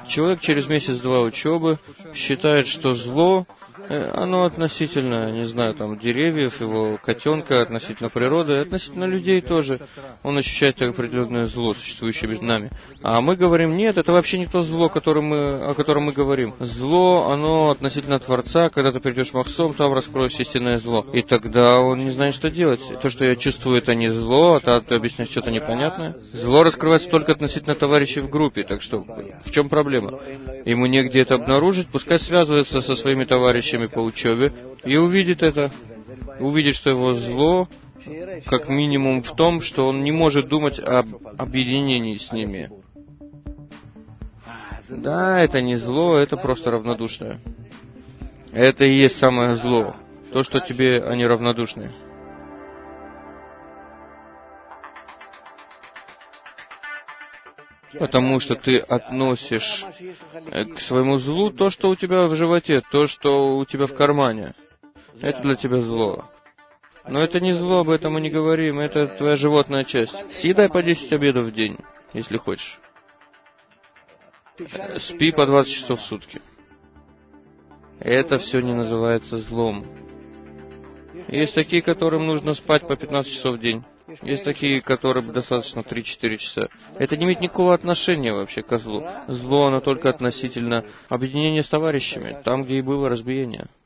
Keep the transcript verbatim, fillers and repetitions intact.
Человек через месяц-два учебы считает, что зло, э, оно относительно, не знаю, там, деревьев, его котенка, относительно природы, относительно людей тоже. Он ощущает определенное зло, существующее между нами. А мы говорим, нет, это вообще не то зло, которое мы, о котором мы говорим. Зло, оно относительно Творца. Когда ты придешь в Махсом, там раскроется истинное зло. И тогда он не знает, что делать. То, что я чувствую, это не зло, а то ты объясняешь что-то непонятное. Зло раскрывается только относительно товарищей в группе. Так что, в чем проблема? Ему негде это обнаружить, пускай связывается со своими товарищами по учебе и увидит это. Увидит, что его зло, как минимум в том, что он не может думать об объединении с ними. Да, это не зло, это просто равнодушное. Это и есть самое зло. То, что тебе они равнодушны. Потому что ты относишь к своему злу то, что у тебя в животе, то, что у тебя в кармане. Это для тебя зло. Но это не зло, об этом мы не говорим, это твоя животная часть. Съедай по десять обедов в день, если хочешь. Спи по двадцать часов в сутки. Это все не называется злом. Есть такие, которым нужно спать по пятнадцать часов в день. Есть такие, которым достаточно три-четыре часа. Это не имеет никакого отношения вообще к злу. Зло, оно только относительно объединения с товарищами, там, где и было разбиение.